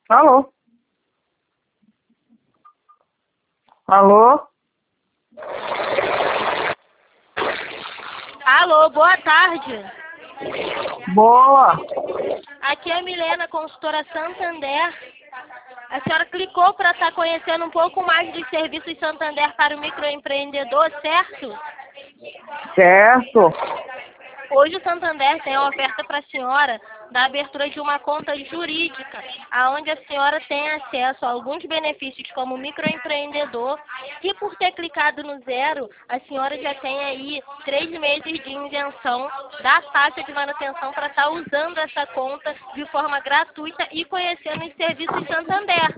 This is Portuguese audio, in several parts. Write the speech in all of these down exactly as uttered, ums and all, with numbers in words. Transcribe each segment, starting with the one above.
Alô? Alô? Alô, boa tarde. Boa. Aqui é a Milena, consultora Santander. A senhora clicou para estar conhecendo um pouco mais dos serviços Santander para o microempreendedor, certo? Certo. Hoje o Santander tem a oferta para a senhora da abertura de uma conta jurídica, aonde a senhora tem acesso a alguns benefícios como microempreendedor e por ter clicado no zero, a senhora já tem aí três meses de isenção da taxa de manutenção para estar usando essa conta de forma gratuita e conhecendo os serviços Santander.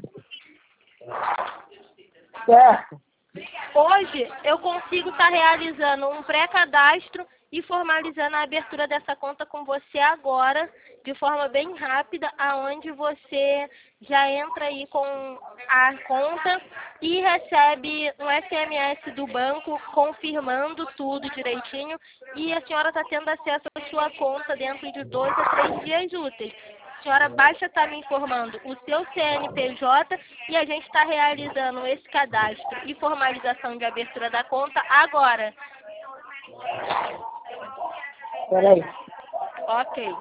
Certo. Hoje eu consigo estar realizando um pré-cadastro e formalizando a abertura dessa conta com você agora, de forma bem rápida, aonde você já entra aí com a conta e recebe um S M S do banco confirmando tudo direitinho e a senhora está tendo acesso à sua conta dentro de dois a três dias úteis. A senhora basta estar me informando o seu C N P J e a gente está realizando esse cadastro e formalização de abertura da conta agora. Peraí. Ok.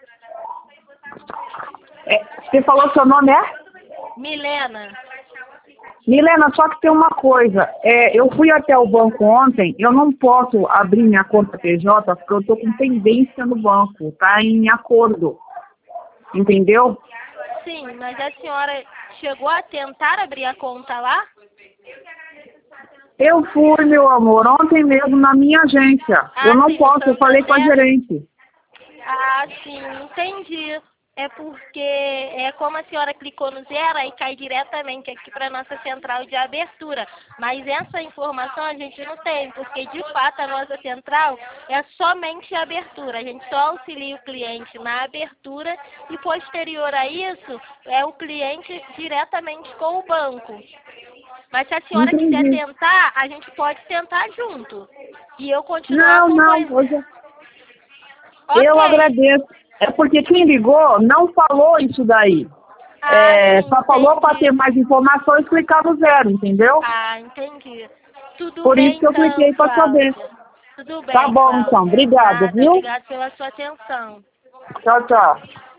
É, você falou seu nome é? Milena. Milena, só que tem uma coisa. É, eu fui até o banco ontem, eu não posso abrir minha conta P J porque eu estou com pendência no banco, tá em acordo. Entendeu? Sim, mas a senhora chegou a tentar abrir a conta lá? Eu fui, meu amor, ontem mesmo na minha agência. Ah, Eu não sim, posso, eu falei com a Santander. gerente. Ah, sim, entendi. É porque é como a senhora clicou no zero e cai diretamente aqui para a nossa central de abertura. Mas essa informação a gente não tem, porque de fato a nossa central é somente a abertura. A gente só auxilia o cliente na abertura e posterior a isso é o cliente diretamente com o banco. Mas se a senhora quiser Entendi. tentar, a gente pode tentar junto. E eu continuar Não, não, acompanhando. hoje Ok. eu agradeço. É porque quem ligou não falou isso daí. Ah, É, sim, só falou para ter entendi. mais informações, clicar no zero, entendeu? Ah, entendi. Tudo Por isso bem que eu então, cliquei para saber. Cláudia. Tudo Tá bem, bom, então. Cláudia. Obrigado, Nada, viu? obrigado pela sua atenção. Tchau, tchau.